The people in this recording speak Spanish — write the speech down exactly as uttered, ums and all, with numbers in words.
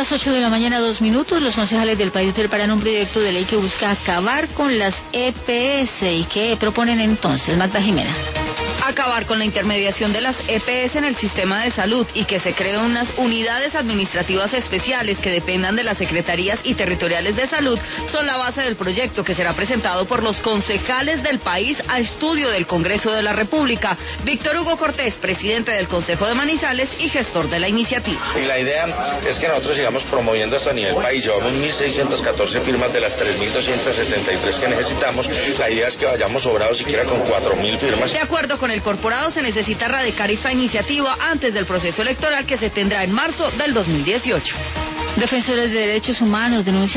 las ocho de la mañana, dos minutos, los concejales del país preparan un proyecto de ley que busca acabar con las E P S. ¿Y qué proponen entonces, Magda Jimena? Acabar con la intermediación de las E P S en el sistema de salud y que se creen unas unidades administrativas especiales que dependan de las secretarías y territoriales de salud son la base del proyecto que será presentado por los concejales del país a estudio del Congreso de la República. Víctor Hugo Cortés, presidente del Consejo de Manizales y gestor de la iniciativa. Y la idea es que nosotros sigamos promoviendo esto a nivel país. Llevamos mil seiscientas catorce firmas de las tres mil doscientas setenta y tres que necesitamos. La idea es que vayamos sobrados siquiera con cuatro mil firmas. De acuerdo con el corporado, se necesita radicar esta iniciativa antes del proceso electoral que se tendrá en marzo del dos mil dieciocho. Defensores de derechos humanos denuncian